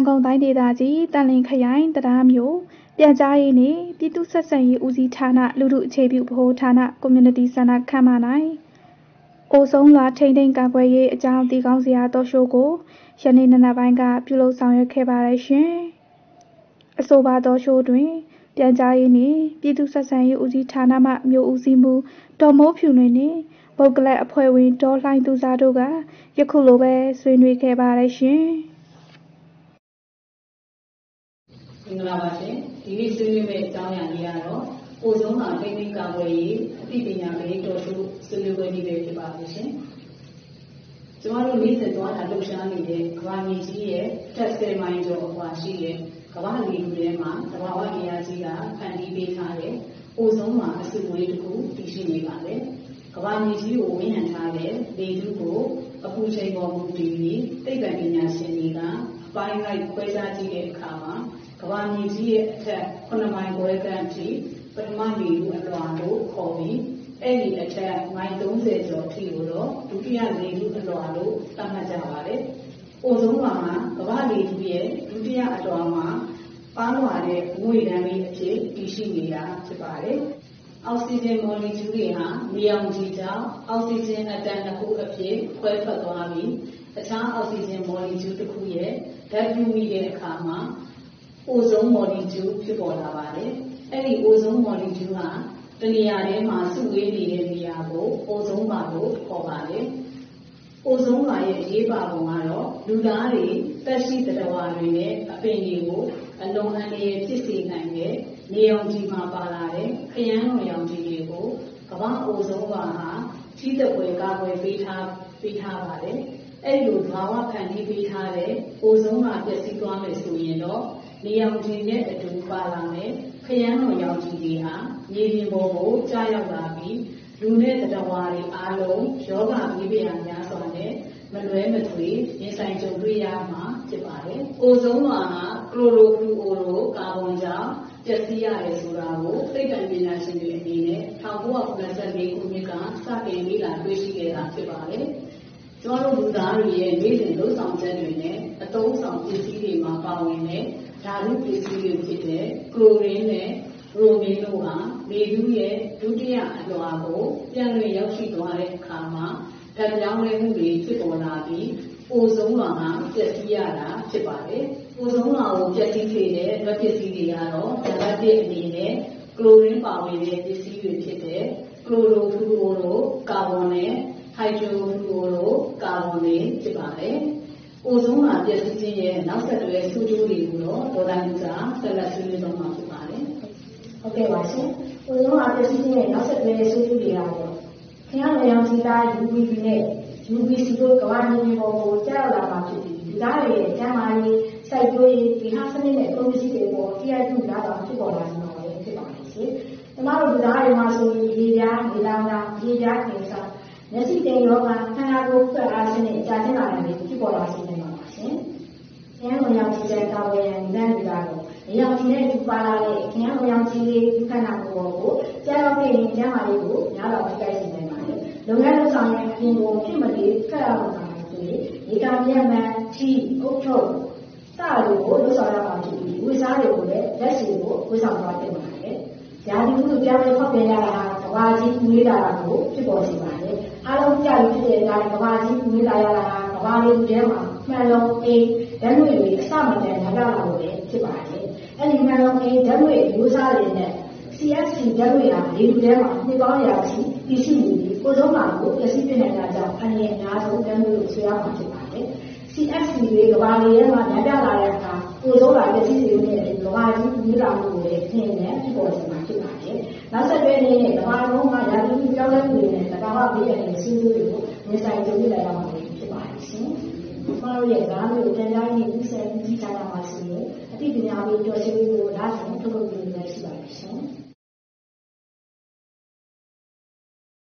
ကုန်တိုင်းဒေသကြီးတန်လင်းခရိုင်တရားမျိုးပြန်ကြားရေးနှင့်ပြည်သူ့ဆက်ဆံရေးဦးစီးဌာနလူထုအခြေပြုဗဟိုဌာန Community Center ခမ်းမ၌အိုဆုံးလွာထိန်းသိမ်းကာကွယ်ရေးအကြောင်းတည်ကောင်းစရာတော်ရှိုးကိုယနေ့နံနက်ပိုင်းကပြုလုပ်ဆောင်ရွက်ခဲ့ပါတယ်ရှင်။အဆိုပါတော်ရှိုးတွင်ပြန်ကြားရေးနှင့်ပြည်သူ့ဆက်ဆံရေးဦးစီးဌာနမှမြို့ဦးစီးမှုဒေါ်မိုးဖြူလွင်နှင့်ပုဂ္ဂလအဖွဲ့ဝင်ဒေါ်လှိုင်သူစာတို့ကယခုလိုပဲဆွေးနွေးခဲ့ပါတယ်ရှင်။မင်္ဂလာပါရှင်ဒီနေ့ဆွေးနွေးမယ့်အကြောင်းအရာလေးကတော့အိုဆုံးမှာထိန်းသိမ်းကာကွယ်ရေးအသိပညာပေးတော်စုဆွေးနွေးပွဲလေးပဲဖြစ်ပါလိမ့်ရှင်ကျမတို့နေ့စဉ်သွားတာလှုပ်ရှားနေတဲ့ကမ္ဘာမြေကြီးရဲ့တက်10မိုင်ကျော်အကွာရှိတဲ့ကမ္ဘာလေထုထဲမှာသဘာဝတရားကြီးကဖန်တီးပေးထားတဲ့အိုဆုံးမှာအစုအဝေးတစ်ခုတည်ရှိနေပါတယ်ကမ္ဘာမြေကြီးကိုဝန်းရံထားတဲ့လေထုကိုအပူချိန်ပေါ်မူတည်ပြီးသိပ္ပံပညာရှင်တွေကပိုင်းလိုက်ခွဲခြားကြည့်တဲ့အခါမှာကမ္ဘာမြေကြီးရဲ့အထက်9မိုင်ခွဲခန့်ထိပထမလေထုအလွှာလို့ခေါ်ပြီးအဲ့ဒီအထက်မိုင်30ကျော်ထိကိုတော့ဒုတိယလေထုအလွှာလို့သတ်မှတ်ကြပါတယ်။အိုဆုံးလွှာမှာကမ္ဘာလေထုရဲ့ဒုတိယအလွှာမှာပါလွှာတဲ့အငွေ့တန်းလေးအဖြစ်တည်ရှိနေတာဖြစ်ပါတယ်။အောက်ဆီဂျင်မော်လီကျူးတွေဟာနေအောင်ခြည်ကြောင့်အောက်ဆီဂျင်အတန်တစ်ခုအဖြစ်ခွဲထွက်သွားပြီးအခြားအောက်ဆီဂျင်မော်လီကျူးတစ်ခုရဲ့ဓာတ်ပြုမိတဲ့အခါမှာအိုဆုံးမော်လီကျူးဖြစ်ပေါ်လာပါတယ်။အဲ့ဒီအိုဆုံးမော်လီကျူးဟာတနေရာထဲမှာစုဝေးနေတဲ့နေရာကိုအိုဆုံးပါလို့ခေါ်ပါတယ်။အိုဆုံးပါရဲ့အရေးပါပုံကတော့လူသားတွေသက်ရှိသတ္တဝါတွေနဲ့အပင်တွေကိုအလွန်အန္တရာယ်ဖြစ်စေနိုင်တဲ့နေအောင်ခြည်မှာပါလာတဲ့ခရမ်းလွန်ရောင်ခြည်တွေကိုကမ္ဘာအိုဆုံးပါဟာထိသက်ွယ်ကာကွယ်ပေးထားပါတယ်။အဲ့ဒီလိုဘာဝဖန်တီးပေးထားတဲ့အိုဆုံးပါပျက်စီးသွားမယ်ဆိုရင်တော့နေအောင်ခြည်နဲ့အတူပါလာမယ်ခရမ်းလွန်ရောင်ခြည်တွေဟာမြေပြင်ပေါ်ကိုကြားရောက်လာပြီးလူနဲ့သတ္တဝါတွေအားလုံးယောဂဘေးပရာများစွာနဲ့မလွဲမသွေရင်ဆိုင်ကြုံတွေ့ရမှာဖြစ်ပါတယ်။အိုဆုံးလွှာဟာကလိုရိုဖလူအိုရိုကာဗွန်ကြောင့်ပျက်စီးရတယ်ဆိုတာကိုသိပ္ပံပညာရှင်တွေအနေနဲ့1994ခုနှစ်ကစတင်လေ့လာတွေ့ရှိခဲ့တာဖြစ်ပါတယ်။ကျွန်တော်တို့လူသားတွေရဲ့နေ့စဉ်လှုပ်ဆောင်ချက်တွေနဲ့အသုံးဆောင်ပစ္စည်းတွေမှာပါဝင်တဲ့ဓာတုပစ္စည်းတွေဖြစ်တဲ့ကလိုရင်းနဲ့ရိုမင်းတို့ဟာလေထုရဲ့ဒုတိယအလွှာကိုပြန်လည်ရောက်ရှိသွားတဲ့အခါမှာဓာတ်ပြောင်းလဲမှုတွေဖြစ်ပေါ်လာပြီးအိုဆုံးလွှာကပျက်စီးရတာဖြစ်ပါတယ်။အိုဆုံးလွှာကိုပျက်စီးစေတဲ့ဓာတ်ပစ္စည်းတွေကတော့ဓာတ်သစ်အနေနဲ့ကလိုရင်းပါဝင်တဲ့ပစ္စည်းတွေဖြစ်တဲ့ကလိုရိုဖလူအိုရိုကာဗွန်နဲ့ဟိုက်ဒရိုဖလူအိုရိုကာဗွန်တွေဖြစ်ပါတယ်။အိုဆုံးလွှာပျက်စီးခြင်းရဲ့နောက်ဆက်တွဲဆိုးကျိုးတွေကိုတော့ဒေါ်လာလူစာဆက်လက်ဆွေးနွေးသွားမှာဖြစ်ပါတယ်။ဟုတ်ကဲ့ပါရှင်။အိုဆုံးလွှာပျက်စီးခြင်းရဲ့နောက်ဆက်တွဲဆိုးကျိုးတွေကတော့ခရမ်းလွန်ရောင်ခြည်သား UVB နဲ့ UVC တို့ကမ္ဘာမြေပြင်ပေါ်ကိုကျရောက်လာမှာဖြစ်ပြီးလူသားတွေရဲ့ကျန်းမာရေးစိုက်ပျိုးရေးဒီဟာစနစ်နဲ့ကုန်ပစ္စည်းတွေပေါ်ထိခိုက်မှုများစွာဖြစ်ပေါ်လာမှာဖြစ်ပါတယ်ရှင်။ကျမတို့လူသားတွေမှာဆိုရင်ရေပြားနေလောင်တာရေပြားကင်ဆာမျက်စိတိမ်ရောဂါခန္ဓာကိုယ်ဖွဲ့အားစနစ်ကြာကျင်းလာတဲ့ဖြစ်ပေါ်လာစေနိုင်ပါရှင်။ခရမ်းလွန်ရောင်ခြည်တဲ့ကာဝယ်ရန်ဉာဏ်တွေကတော့နေရောင်ခြည်နဲ့တူပါလာတဲ့ခရမ်းလွန်ရောင်ခြည်လေးခန္ဓာကိုယ်ကိုကြာရောက်တဲ့ကျန်းမာရေးကိုများစွာထိခိုက်စေနိုင်ပါတယ်။လုပ်ငန်းလုပ်ဆောင်ရန်အပြင်ကိုဖြစ်မလေးဖက်အောင်တာဆိုရင်ဒီကံပြန်မှန်ထီအုတ်ထုတ်စတို့ကိုလုပ်ဆောင်ရမှာဖြစ်ပြီးဝိစားတွေကိုလည်းလက်စီကိုဝိဆောင်သွားတင်ပါတယ်။ရာသီဥတုပြောင်းလဲဖောက်ပြန်ရတာကဘာကြီးမွေးလာတာကိုဖြစ်ပေါ်စေပါတယ်။အားလုံးကြားပြီးဖြစ်တဲ့အတိုင်းကဘာကြီးမွေးလာရတာကဘာလေးတွေမှာမှန်လုံးအိမ်ဓာတ်ငွေတွေအစမတန်လာလာလို့လည်းဖြစ်ပါတယ်။အဲ့ဒီမှန်လုံးအိမ်ဓာတ်ငွေမျိုးစားတွေနဲ့ CFC ဓာတ်ငွေဟာလေထုထဲမှာနှစ်ပေါင်းရာချီတည်ရှိနေပြီးကိုယ်ဆုံးမှာကိုပျက်စီးပြနေတာကြောင့်အနေနဲ့အများဆုံးဓာတ်ငွေကိုဆွဲရမှာဖြစ်ပါတယ်။ CFC တွေကဘာလေးထဲမှာညပြလာတဲ့အခါကိုယ်ဆုံးလာပျက်စီးစေတဲ့ကဘာကြီးမျိုးလာမှုကိုလည်းသင်နဲ့ဖြစ်ပေါ်စေမှာဖြစ်ပါတယ်။နောက်ဆက်တွဲအနေနဲ့ကဘာလုံးမှာရာသီဥတုပြောင်းလဲမှုတွေနဲ့သဘာဝဘေးအန္တရာယ်ဆိုးကျိုးတွေကိုမြင်ဆိုင်ကြုံတွေ့လာရမှာဖြစ်ပါတယ်ရှင်။ကျမတို့ရဲ့ဓာတ်မျိုးပြန်ကြားရေးဥစ္စာကြီးဌာနမှာဆိုရင်အသိပညာပေးတော်ရှိမှုကိုဓာတ်ဆောင်ထုတ်လုပ်နေရရှိပါတယ်ရှင်။